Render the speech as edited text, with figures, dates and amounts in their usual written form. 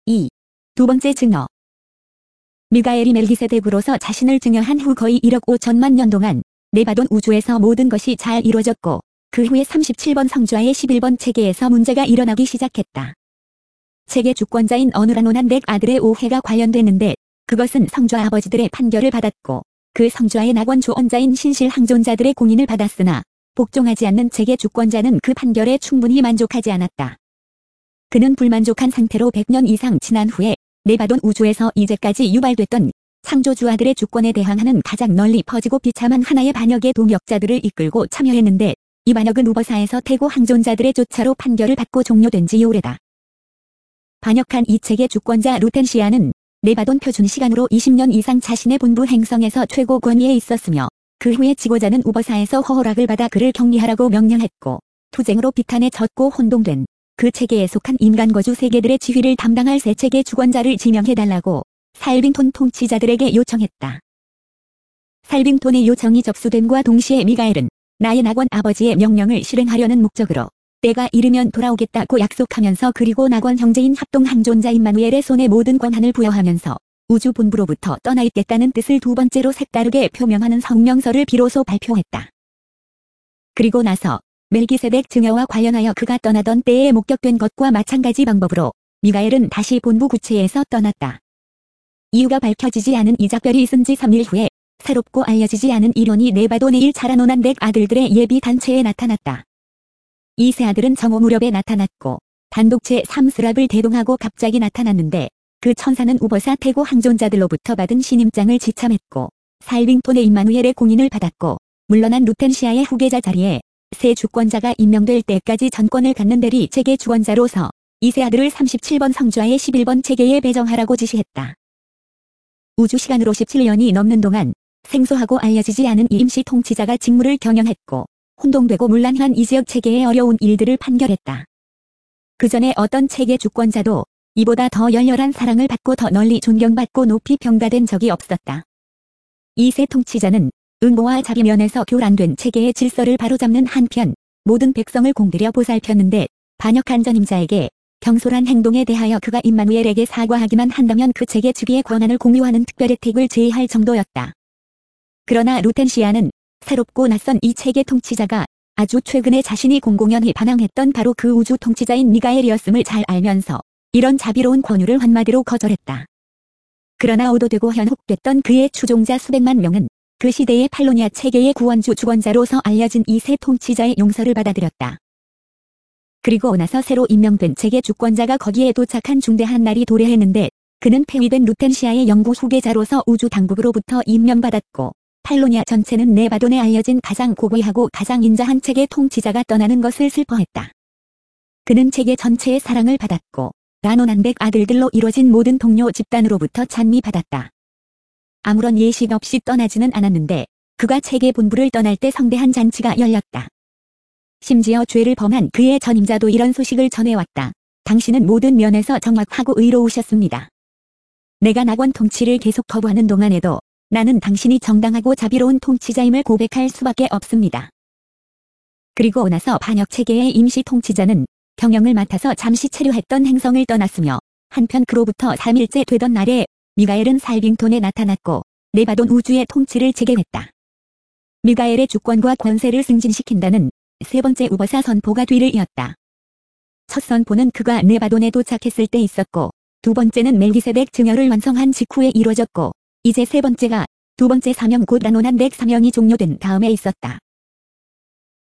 2. 두 번째 증거. 미가엘이 멜기세덱으로서 자신을 증여한 후 거의 1억 5천만 년 동안 네바돈 우주에서 모든 것이 잘 이루어졌고 그 후에 37번 성좌의 11번 체계에서 문제가 일어나기 시작했다. 체계 주권자인 어누라노난덱 아들의 오해가 관련됐는데 그것은 성좌 아버지들의 판결을 받았고 그 성좌의 낙원 조언자인 신실 항존자들의 공인을 받았으나 복종하지 않는 체계 주권자는 그 판결에 충분히 만족하지 않았다. 그는 불만족한 상태로 100년 이상 지난 후에 네바돈 우주에서 이제까지 유발됐던 창조주 아들의 주권에 대항하는 가장 널리 퍼지고 비참한 하나의 반역의 동역자들을 이끌고 참여했는데 이 반역은 우버사에서 태고 항존자들의 조차로 판결을 받고 종료된 지 오래다. 반역한 이 체계 주권자 루텐시아는 네바돈 표준 시간으로 20년 이상 자신의 본부 행성에서 최고 권위에 있었으며 그 후에 지고자는 우버사에서 허락을 받아 그를 격리하라고 명령했고 투쟁으로 비탄에 젖고 혼동된 그 체계에 속한 인간 거주 세계들의 지휘를 담당할 새 체계 주권자를 지명해달라고 살빙톤 통치자들에게 요청했다. 살빙톤의 요청이 접수됨과 동시에 미가엘은 나의 낙원 아버지의 명령을 실행하려는 목적으로 때가 이르면 돌아오겠다고 약속하면서 그리고 낙원 형제인 합동 항존자 임마누엘의 손에 모든 권한을 부여하면서 우주 본부로부터 떠나 있겠다는 뜻을 두 번째로 색다르게 표명하는 성명서를 비로소 발표했다. 그리고 나서 멜기세덱 증여와 관련하여 그가 떠나던 때에 목격된 것과 마찬가지 방법으로 미가엘은 다시 본부 구체에서 떠났다. 이유가 밝혀지지 않은 이 작별이 있은 지 3일 후에 새롭고 알려지지 않은 이론이 네바돈의 1차라노난덱 아들들의 예비 단체에 나타났다. 이 세 아들은 정오 무렵에 나타났고 단독체 3스랍을 대동하고 갑자기 나타났는데 그 천사는 우버사 태고 항존자들로부터 받은 신임장을 지참했고 살빙톤의 임마누엘의 공인을 받았고 물러난 루텐시아의 후계자 자리에 새 주권자가 임명될 때까지 전권을 갖는 대리 체계 주권자로서 이 세 아들을 37번 성좌의 11번 체계에 배정하라고 지시했다. 우주시간으로 17년이 넘는 동안 생소하고 알려지지 않은 이 임시 통치자가 직무를 경영했고 혼동되고 문란한 이 지역 체계의 어려운 일들을 판결했다. 그 전에 어떤 체계 주권자도 이보다 더 열렬한 사랑을 받고 더 널리 존경받고 높이 평가된 적이 없었다. 이 세 통치자는 음모와 자비 면에서 교란된 체계의 질서를 바로잡는 한편 모든 백성을 공들여 보살폈는데 반역한 전임자에게 경솔한 행동에 대하여 그가 임마누엘에게 사과하기만 한다면 그 체계 즉위의 권한을 공유하는 특별 혜택을 제의할 정도였다. 그러나 루텐시아는 새롭고 낯선 이 체계 통치자가 아주 최근에 자신이 공공연히 반항했던 바로 그 우주 통치자인 미가엘이었음을 잘 알면서 이런 자비로운 권유를 한마디로 거절했다. 그러나 오도되고 현혹됐던 그의 추종자 수백만 명은 그 시대의 팔로니아 체계의 구원주 주권자로서 알려진 이 세 통치자의 용서를 받아들였다. 그리고 나서 새로 임명된 체계 주권자가 거기에 도착한 중대한 날이 도래했는데 그는 폐위된 루텐시아의 영구 후계자로서 우주 당국으로부터 임명받았고 팔로니아 전체는 네바돈에 알려진 가장 고귀하고 가장 인자한 체계 통치자가 떠나는 것을 슬퍼했다. 그는 체계 전체의 사랑을 받았고 라노난덱 아들들로 이루어진 모든 동료 집단으로부터 찬미받았다. 아무런 예식 없이 떠나지는 않았는데 그가 체계 본부를 떠날 때 성대한 잔치가 열렸다. 심지어 죄를 범한 그의 전임자도 이런 소식을 전해왔다. 당신은 모든 면에서 정확하고 의로우셨습니다. 내가 낙원 통치를 계속 거부하는 동안에도 나는 당신이 정당하고 자비로운 통치자임을 고백할 수밖에 없습니다. 그리고 나서 반역 체계의 임시 통치자는 경영을 맡아서 잠시 체류했던 행성을 떠났으며 한편 그로부터 3일째 되던 날에 미가엘은 살빙톤에 나타났고 네바돈 우주의 통치를 재개했다. 미가엘의 주권과 권세를 승진시킨다는 세 번째 우버사 선포가 뒤를 이었다. 첫 선포는 그가 네바돈에 도착했을 때 있었고 두 번째는 멜기세덱 증여를 완성한 직후에 이루어졌고 이제 세 번째가 두 번째 사명 곧 라노난덱 사명이 종료된 다음에 있었다.